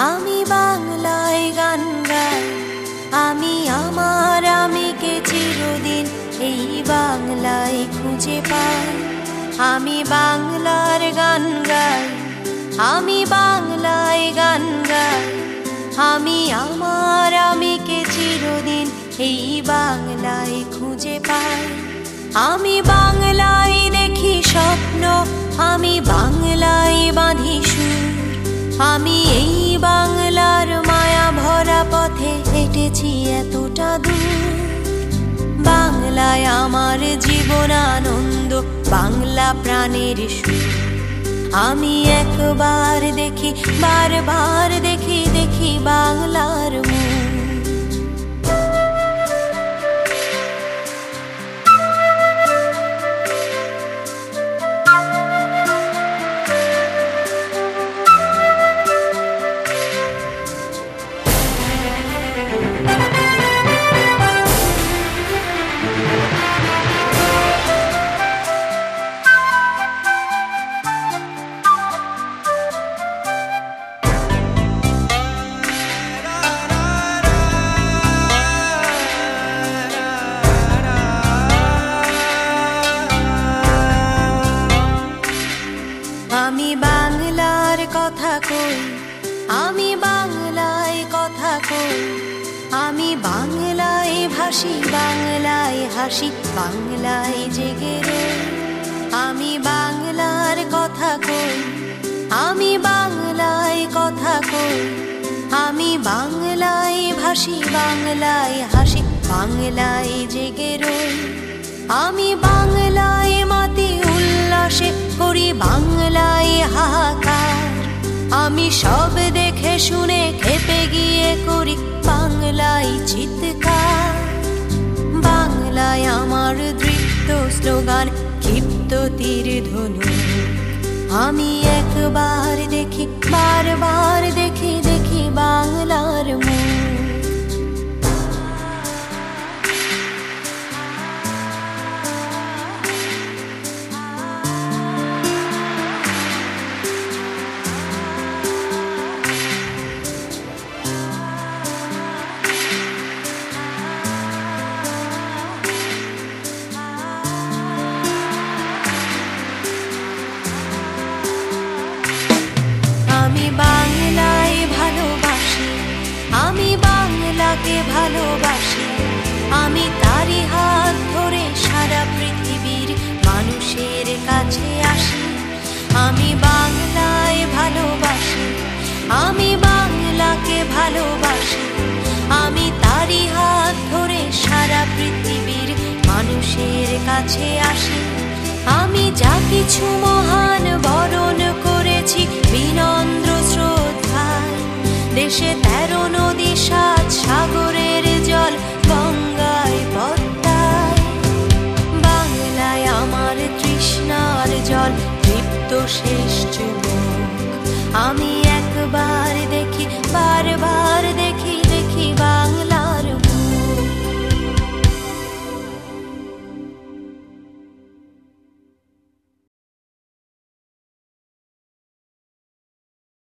আমি বাংলায় গান গাই, আমি আমার আমিকে চিরদিন এই বাংলায় খুঁজে পাই। আমি বাংলার গান গাই, আমি বাংলায় গান গাই, আমি আমার আমিকে চিরদিন এই বাংলায় খুঁজে পাই। আমি বাংলায় দেখি স্বপ্ন, আমি বাংলায় বাঁধি সুর, আমি এই বাংলার মায়া ভরা পথে হেঁটেছি এতটা দূর। বাংলায় আমার জীবন আনন্দ, বাংলা প্রাণের সুর। আমি একবার দেখি, বারবার দেখি, দেখি বাংলার মুখ। আমি বাংলার কথা কই, আমি বাংলায় কথা কই, আমি বাংলায় ভাসি, বাংলায় হাসি, বাংলায় জেগে রই। আমি বাংলার কথা কই, আমি বাংলায় কথা কই, আমি বাংলায় ভাসি, বাংলায় হাসি, বাংলায় জেগে রই। আমি বাংলায় মাতি উল্লাসে করি, বাংলায় হাহাকার। আমি সব দেখে শুনে খেপে গিয়ে করি বাংলায় চিৎকার। বাংলায় আমার দৃপ্ত স্লোগান, ক্ষিপ্ত তীর ধনু। আমি একবার দেখি, বারবার দেখি, দেখি বাংলার মুখ। আমি বাংলায় ভালোবাসি, আমি বাংলাকে ভালোবাসি, আমি তারই হাত ধরে সারা পৃথিবীর মানুষের কাছে আসি। আমি বাংলায় ভালোবাসি, আমি বাংলাকে ভালোবাসি, আমি তারই হাত ধরে সারা পৃথিবীর মানুষের কাছে আসি। আমি যা কিছু মহান বরণ করেছি বিনম্র শ্রদ্ধায়, দেশে 13 নদী 7 সাগরের জল, গঙ্গায় পদ্মায়। বাংলায় আমার তৃষ্ণার জল তৃপ্ত সে